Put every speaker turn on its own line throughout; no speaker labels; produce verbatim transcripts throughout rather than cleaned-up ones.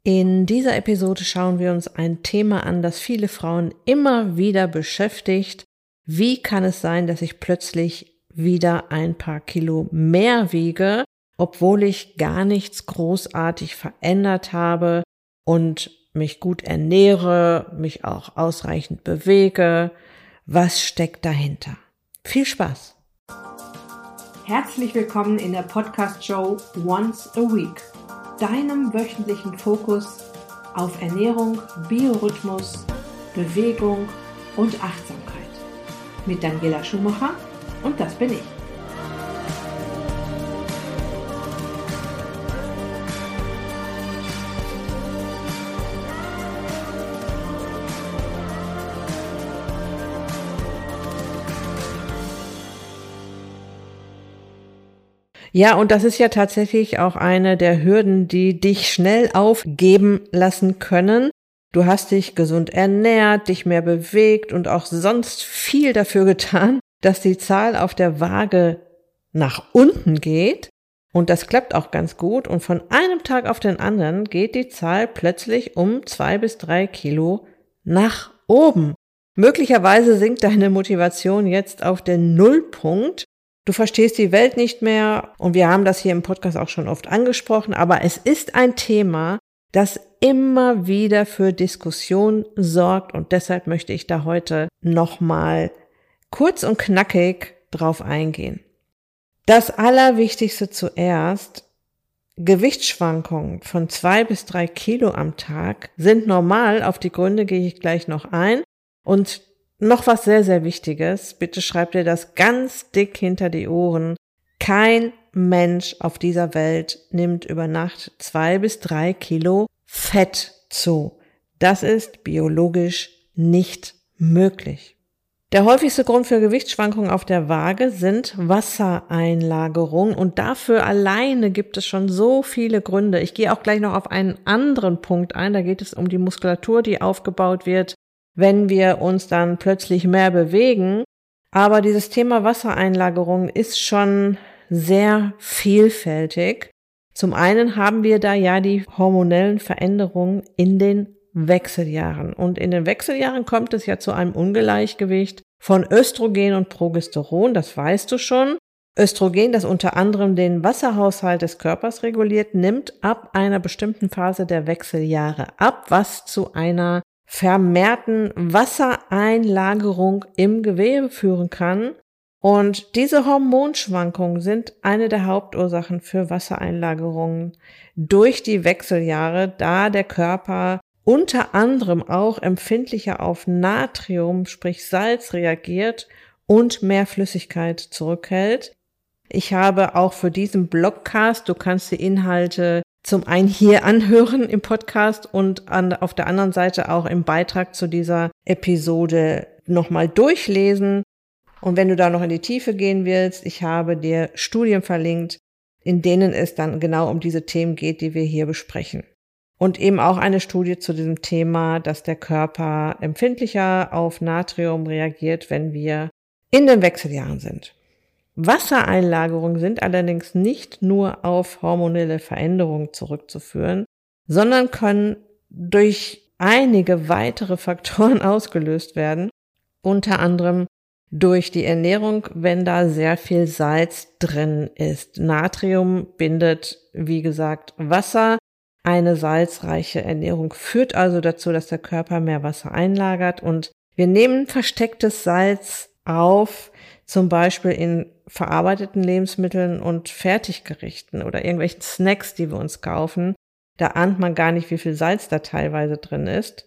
In dieser Episode schauen wir uns ein Thema an, das viele Frauen immer wieder beschäftigt. Wie kann es sein, dass ich plötzlich wieder ein paar Kilo mehr wiege, obwohl ich gar nichts großartig verändert habe und mich gut ernähre, mich auch ausreichend bewege? Was steckt dahinter? Viel Spaß!
Herzlich willkommen in der Podcast-Show Once a Week, deinem wöchentlichen Fokus auf Ernährung, Biorhythmus, Bewegung und Achtsamkeit. Mit Daniela Schumacher und das bin ich.
Ja, und das ist ja tatsächlich auch eine der Hürden, die dich schnell aufgeben lassen können. Du hast dich gesund ernährt, dich mehr bewegt und auch sonst viel dafür getan, dass die Zahl auf der Waage nach unten geht. Und das klappt auch ganz gut. Und von einem Tag auf den anderen geht die Zahl plötzlich um zwei bis drei Kilo nach oben. Möglicherweise sinkt deine Motivation jetzt auf den Nullpunkt. Du verstehst die Welt nicht mehr und wir haben das hier im Podcast auch schon oft angesprochen, aber es ist ein Thema, das immer wieder für Diskussion sorgt und deshalb möchte ich da heute nochmal kurz und knackig drauf eingehen. Das Allerwichtigste zuerst: Gewichtsschwankungen von zwei bis drei Kilo am Tag sind normal, auf die Gründe gehe ich gleich noch ein. Und noch was sehr, sehr Wichtiges, bitte schreib dir das ganz dick hinter die Ohren. Kein Mensch auf dieser Welt nimmt über Nacht zwei bis drei Kilo Fett zu. Das ist biologisch nicht möglich. Der häufigste Grund für Gewichtsschwankungen auf der Waage sind Wassereinlagerungen und dafür alleine gibt es schon so viele Gründe. Ich gehe auch gleich noch auf einen anderen Punkt ein, da geht es um die Muskulatur, die aufgebaut wird, wenn wir uns dann plötzlich mehr bewegen. Aber dieses Thema Wassereinlagerung ist schon sehr vielfältig. Zum einen haben wir da ja die hormonellen Veränderungen in den Wechseljahren. Und in den Wechseljahren kommt es ja zu einem Ungleichgewicht von Östrogen und Progesteron, das weißt du schon. Östrogen, das unter anderem den Wasserhaushalt des Körpers reguliert, nimmt ab einer bestimmten Phase der Wechseljahre ab, was zu einer vermehrten Wassereinlagerung im Gewebe führen kann. Und diese Hormonschwankungen sind eine der Hauptursachen für Wassereinlagerungen durch die Wechseljahre, da der Körper unter anderem auch empfindlicher auf Natrium, sprich Salz, reagiert und mehr Flüssigkeit zurückhält. Ich habe auch für diesen Blogcast, du kannst die Inhalte zum einen hier anhören im Podcast und an, auf der anderen Seite auch im Beitrag zu dieser Episode nochmal durchlesen. Und wenn du da noch in die Tiefe gehen willst, ich habe dir Studien verlinkt, in denen es dann genau um diese Themen geht, die wir hier besprechen. Und eben auch eine Studie zu diesem Thema, dass der Körper empfindlicher auf Natrium reagiert, wenn wir in den Wechseljahren sind. Wassereinlagerungen sind allerdings nicht nur auf hormonelle Veränderungen zurückzuführen, sondern können durch einige weitere Faktoren ausgelöst werden, unter anderem durch die Ernährung, wenn da sehr viel Salz drin ist. Natrium bindet, wie gesagt, Wasser. Eine salzreiche Ernährung führt also dazu, dass der Körper mehr Wasser einlagert und wir nehmen verstecktes Salz auf, zum Beispiel in verarbeiteten Lebensmitteln und Fertiggerichten oder irgendwelchen Snacks, die wir uns kaufen. Da ahnt man gar nicht, wie viel Salz da teilweise drin ist.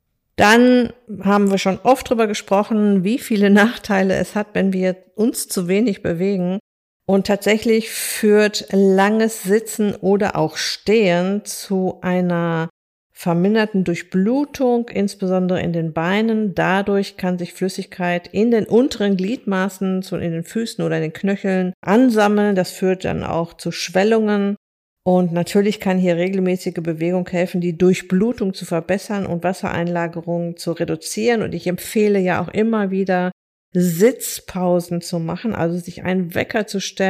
Dann haben wir schon oft drüber gesprochen, wie viele Nachteile es hat, wenn wir uns zu wenig bewegen. Und tatsächlich führt langes Sitzen oder auch Stehen zu einer verminderten Durchblutung, insbesondere in den Beinen. Dadurch kann sich Flüssigkeit in den unteren Gliedmaßen, so in den Füßen oder in den Knöcheln ansammeln. Das führt dann auch zu Schwellungen. Und natürlich kann hier regelmäßige Bewegung helfen, die Durchblutung zu verbessern und Wassereinlagerungen zu reduzieren. Und ich empfehle ja auch immer wieder, Sitzpausen zu machen, also sich einen Wecker zu stellen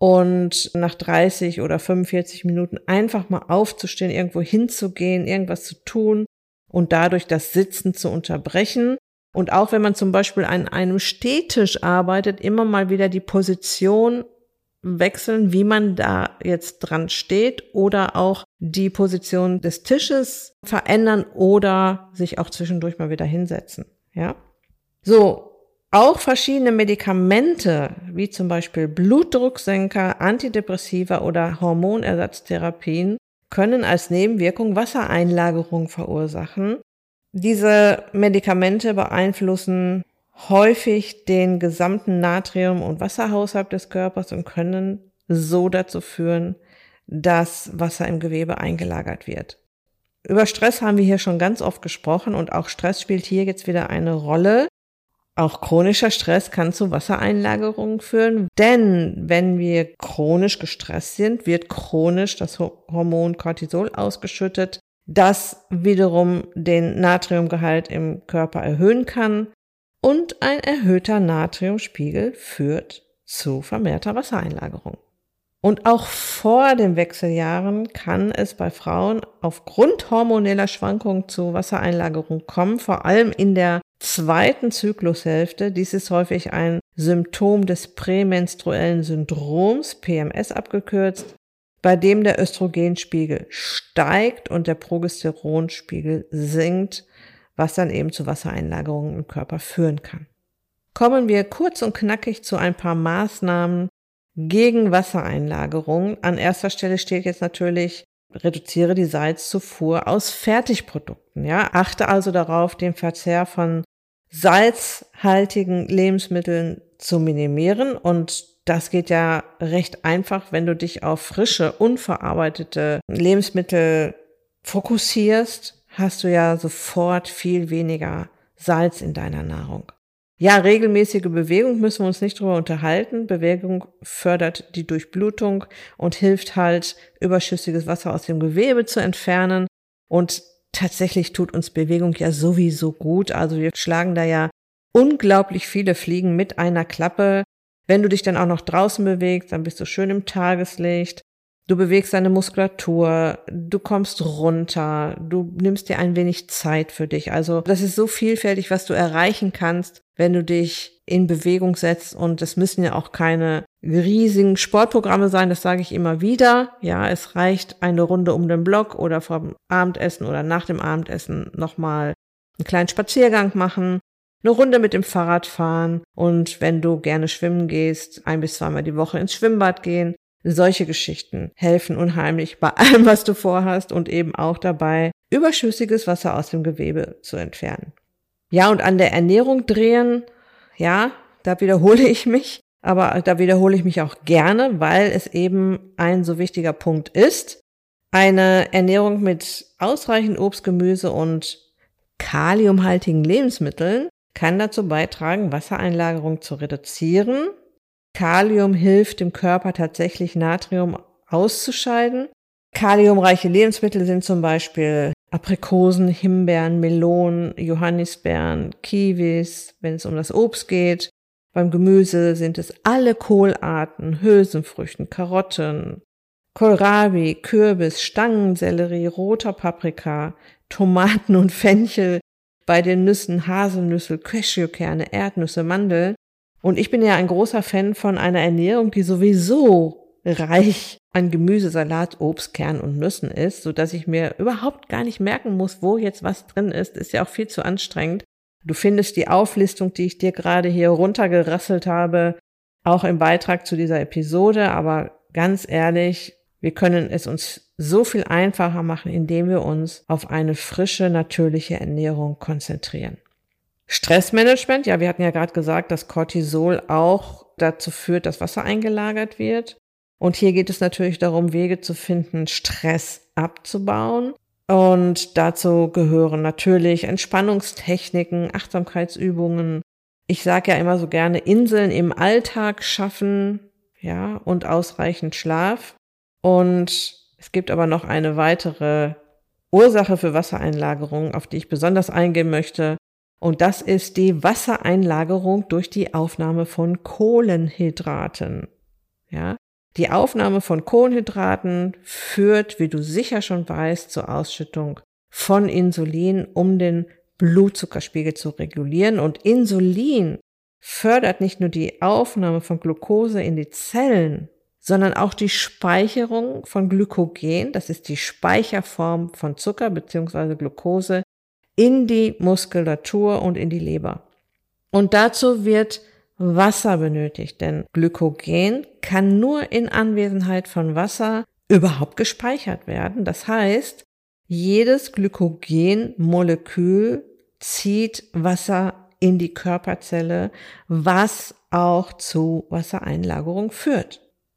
und nach dreißig oder fünfundvierzig Minuten einfach mal aufzustehen, irgendwo hinzugehen, irgendwas zu tun und dadurch das Sitzen zu unterbrechen. Und auch wenn man zum Beispiel an einem Stehtisch arbeitet, immer mal wieder die Position wechseln, wie man da jetzt dran steht, oder auch die Position des Tisches verändern oder sich auch zwischendurch mal wieder hinsetzen. Ja, so. Auch verschiedene Medikamente, wie zum Beispiel Blutdrucksenker, Antidepressiva oder Hormonersatztherapien, können als Nebenwirkung Wassereinlagerung verursachen. Diese Medikamente beeinflussen häufig den gesamten Natrium- und Wasserhaushalt des Körpers und können so dazu führen, dass Wasser im Gewebe eingelagert wird. Über Stress haben wir hier schon ganz oft gesprochen und auch Stress spielt hier jetzt wieder eine Rolle. Auch chronischer Stress kann zu Wassereinlagerungen führen, denn wenn wir chronisch gestresst sind, wird chronisch das Hormon Cortisol ausgeschüttet, das wiederum den Natriumgehalt im Körper erhöhen kann, und ein erhöhter Natriumspiegel führt zu vermehrter Wassereinlagerung. Und auch vor den Wechseljahren kann es bei Frauen aufgrund hormoneller Schwankungen zu Wassereinlagerung kommen, vor allem in der zweiten Zyklushälfte. Dies ist häufig ein Symptom des prämenstruellen Syndroms, P M S abgekürzt, bei dem der Östrogenspiegel steigt und der Progesteronspiegel sinkt, was dann eben zu Wassereinlagerungen im Körper führen kann. Kommen wir kurz und knackig zu ein paar Maßnahmen gegen Wassereinlagerung. An erster Stelle steht jetzt natürlich: reduziere die Salzzufuhr aus Fertigprodukten. Ja, achte also darauf, den Verzehr von salzhaltigen Lebensmitteln zu minimieren, und das geht ja recht einfach, wenn du dich auf frische, unverarbeitete Lebensmittel fokussierst, hast du ja sofort viel weniger Salz in deiner Nahrung. Ja, regelmäßige Bewegung müssen wir uns nicht drüber unterhalten. Bewegung fördert die Durchblutung und hilft halt, überschüssiges Wasser aus dem Gewebe zu entfernen. Und tatsächlich tut uns Bewegung ja sowieso gut. Also wir schlagen da ja unglaublich viele Fliegen mit einer Klappe. Wenn du dich dann auch noch draußen bewegst, dann bist du schön im Tageslicht. Du bewegst deine Muskulatur, du kommst runter, du nimmst dir ein wenig Zeit für dich. Also das ist so vielfältig, was du erreichen kannst, wenn du dich in Bewegung setzt. Und das müssen ja auch keine riesigen Sportprogramme sein, das sage ich immer wieder. Ja, es reicht eine Runde um den Block oder vor dem Abendessen oder nach dem Abendessen nochmal einen kleinen Spaziergang machen, eine Runde mit dem Fahrrad fahren und wenn du gerne schwimmen gehst, ein bis zweimal die Woche ins Schwimmbad gehen. Solche Geschichten helfen unheimlich bei allem, was du vorhast, und eben auch dabei, überschüssiges Wasser aus dem Gewebe zu entfernen. Ja, und an der Ernährung drehen, ja, da wiederhole ich mich, aber da wiederhole ich mich auch gerne, weil es eben ein so wichtiger Punkt ist. Eine Ernährung mit ausreichend Obst, Gemüse und kaliumhaltigen Lebensmitteln kann dazu beitragen, Wassereinlagerung zu reduzieren. Kalium hilft dem Körper tatsächlich, Natrium auszuscheiden. Kaliumreiche Lebensmittel sind zum Beispiel Aprikosen, Himbeeren, Melonen, Johannisbeeren, Kiwis, wenn es um das Obst geht. Beim Gemüse sind es alle Kohlarten, Hülsenfrüchten, Karotten, Kohlrabi, Kürbis, Stangensellerie, roter Paprika, Tomaten und Fenchel. Bei den Nüssen Haselnüsse, Cashewkerne, Erdnüsse, Mandeln. Und ich bin ja ein großer Fan von einer Ernährung, die sowieso reich an Gemüse, Salat, Obst, Kern und Nüssen ist, so dass ich mir überhaupt gar nicht merken muss, wo jetzt was drin ist. Ist ja auch viel zu anstrengend. Du findest die Auflistung, die ich dir gerade hier runtergerasselt habe, auch im Beitrag zu dieser Episode. Aber ganz ehrlich, wir können es uns so viel einfacher machen, indem wir uns auf eine frische, natürliche Ernährung konzentrieren. Stressmanagement, ja, wir hatten ja gerade gesagt, dass Cortisol auch dazu führt, dass Wasser eingelagert wird. Und hier geht es natürlich darum, Wege zu finden, Stress abzubauen. Und dazu gehören natürlich Entspannungstechniken, Achtsamkeitsübungen. Ich sage ja immer so gerne, Inseln im Alltag schaffen, ja, und ausreichend Schlaf. Und es gibt aber noch eine weitere Ursache für Wassereinlagerung, auf die ich besonders eingehen möchte. Und das ist die Wassereinlagerung durch die Aufnahme von Kohlenhydraten. Ja, Die Aufnahme von Kohlenhydraten führt, wie du sicher schon weißt, zur Ausschüttung von Insulin, um den Blutzuckerspiegel zu regulieren. Und Insulin fördert nicht nur die Aufnahme von Glucose in die Zellen, sondern auch die Speicherung von Glykogen, das ist die Speicherform von Zucker bzw. Glucose, in die Muskulatur und in die Leber. Und dazu wird Wasser benötigt, denn Glykogen kann nur in Anwesenheit von Wasser überhaupt gespeichert werden. Das heißt, jedes Glykogenmolekül zieht Wasser in die Körperzelle, was auch zu Wassereinlagerung führt.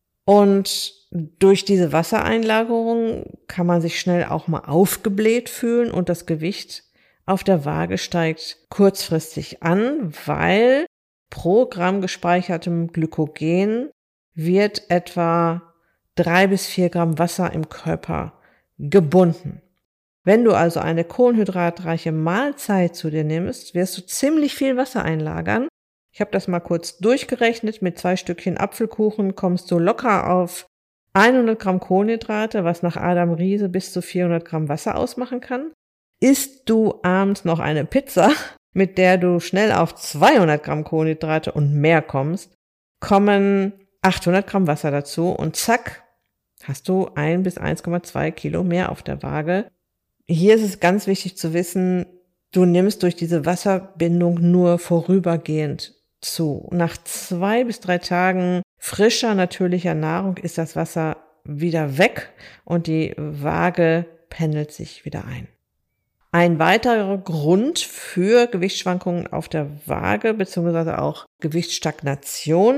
Und durch diese Wassereinlagerung kann man sich schnell auch mal aufgebläht fühlen und das Gewicht auf der Waage steigt kurzfristig an, weil pro Gramm gespeichertem Glykogen wird etwa drei bis vier Gramm Wasser im Körper gebunden. Wenn du also eine kohlenhydratreiche Mahlzeit zu dir nimmst, wirst du ziemlich viel Wasser einlagern. Ich habe das mal kurz durchgerechnet. Mit zwei Stückchen Apfelkuchen kommst du locker auf hundert Gramm Kohlenhydrate, was nach Adam Riese bis zu vierhundert Gramm Wasser ausmachen kann. Isst du abends noch eine Pizza, mit der du schnell auf zweihundert Gramm Kohlenhydrate und mehr kommst, kommen achthundert Gramm Wasser dazu und zack, hast du ein bis eins Komma zwei Kilo mehr auf der Waage. Hier ist es ganz wichtig zu wissen, du nimmst durch diese Wasserbindung nur vorübergehend zu. Nach zwei bis drei Tagen frischer, natürlicher Nahrung ist das Wasser wieder weg und die Waage pendelt sich wieder ein. Ein weiterer Grund für Gewichtsschwankungen auf der Waage bzw. auch Gewichtsstagnation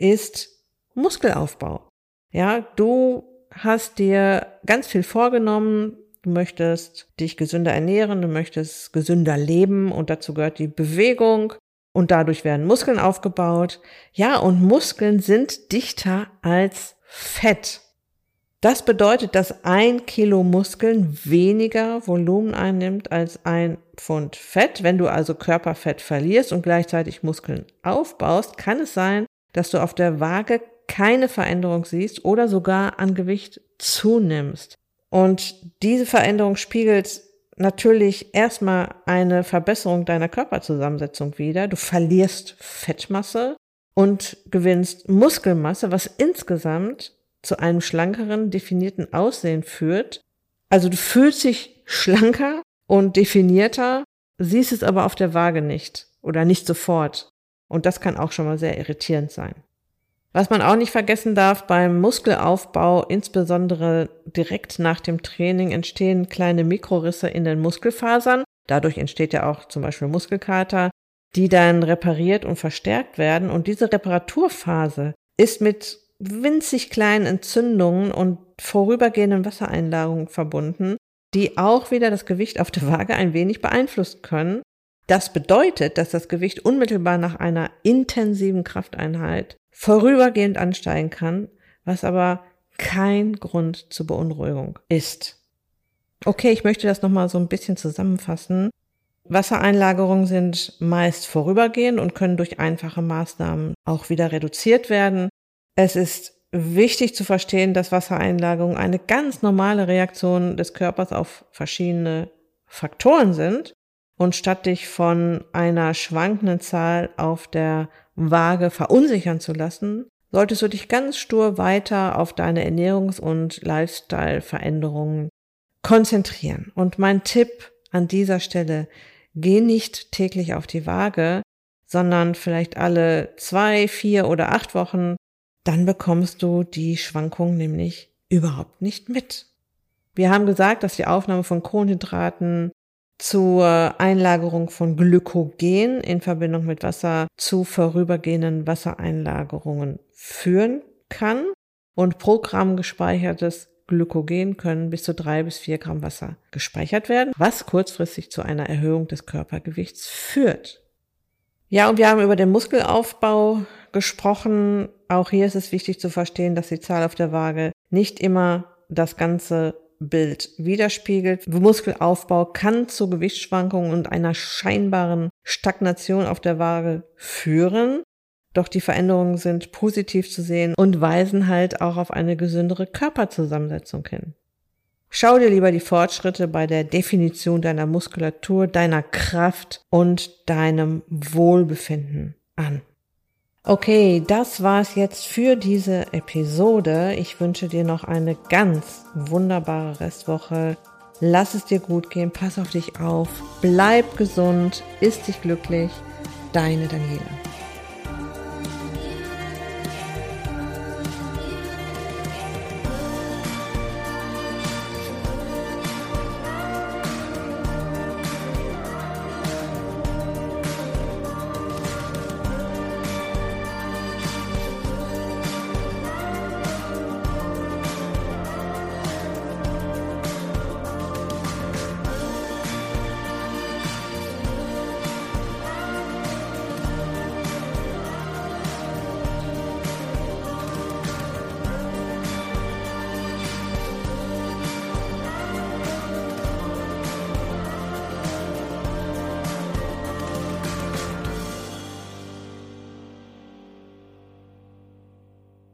ist Muskelaufbau. Ja, du hast dir ganz viel vorgenommen, du möchtest dich gesünder ernähren, du möchtest gesünder leben und dazu gehört die Bewegung und dadurch werden Muskeln aufgebaut. Ja, und Muskeln sind dichter als Fett. Das bedeutet, dass ein Kilo Muskeln weniger Volumen einnimmt als ein Pfund Fett. Wenn du also Körperfett verlierst und gleichzeitig Muskeln aufbaust, kann es sein, dass du auf der Waage keine Veränderung siehst oder sogar an Gewicht zunimmst. Und diese Veränderung spiegelt natürlich erstmal eine Verbesserung deiner Körperzusammensetzung wider. Du verlierst Fettmasse und gewinnst Muskelmasse, was insgesamt zu einem schlankeren, definierten Aussehen führt. Also du fühlst dich schlanker und definierter, siehst es aber auf der Waage nicht oder nicht sofort. Und das kann auch schon mal sehr irritierend sein. Was man auch nicht vergessen darf, beim Muskelaufbau, insbesondere direkt nach dem Training, entstehen kleine Mikrorisse in den Muskelfasern. Dadurch entsteht ja auch zum Beispiel Muskelkater, die dann repariert und verstärkt werden. Und diese Reparaturphase ist mit winzig kleinen Entzündungen und vorübergehenden Wassereinlagerungen verbunden, die auch wieder das Gewicht auf der Waage ein wenig beeinflussen können. Das bedeutet, dass das Gewicht unmittelbar nach einer intensiven Krafteinheit vorübergehend ansteigen kann, was aber kein Grund zur Beunruhigung ist. Okay, ich möchte das nochmal so ein bisschen zusammenfassen. Wassereinlagerungen sind meist vorübergehend und können durch einfache Maßnahmen auch wieder reduziert werden. Es ist wichtig zu verstehen, dass Wassereinlagerungen eine ganz normale Reaktion des Körpers auf verschiedene Faktoren sind. Und statt dich von einer schwankenden Zahl auf der Waage verunsichern zu lassen, solltest du dich ganz stur weiter auf deine Ernährungs- und Lifestyle-Veränderungen konzentrieren. Und mein Tipp an dieser Stelle, geh nicht täglich auf die Waage, sondern vielleicht alle zwei, vier oder acht Wochen. Dann bekommst du die Schwankungen nämlich überhaupt nicht mit. Wir haben gesagt, dass die Aufnahme von Kohlenhydraten zur Einlagerung von Glykogen in Verbindung mit Wasser zu vorübergehenden Wassereinlagerungen führen kann. Und pro Gramm gespeichertes Glykogen können bis zu drei bis vier Gramm Wasser gespeichert werden, was kurzfristig zu einer Erhöhung des Körpergewichts führt. Ja, und wir haben über den Muskelaufbau gesprochen. Auch hier ist es wichtig zu verstehen, dass die Zahl auf der Waage nicht immer das ganze Bild widerspiegelt. Muskelaufbau kann zu Gewichtsschwankungen und einer scheinbaren Stagnation auf der Waage führen. Doch die Veränderungen sind positiv zu sehen und weisen halt auch auf eine gesündere Körperzusammensetzung hin. Schau dir lieber die Fortschritte bei der Definition deiner Muskulatur, deiner Kraft und deinem Wohlbefinden an. Okay, das war's jetzt für diese Episode. Ich wünsche dir noch eine ganz wunderbare Restwoche. Lass es dir gut gehen, pass auf dich auf, bleib gesund, iss dich glücklich. Deine Daniela.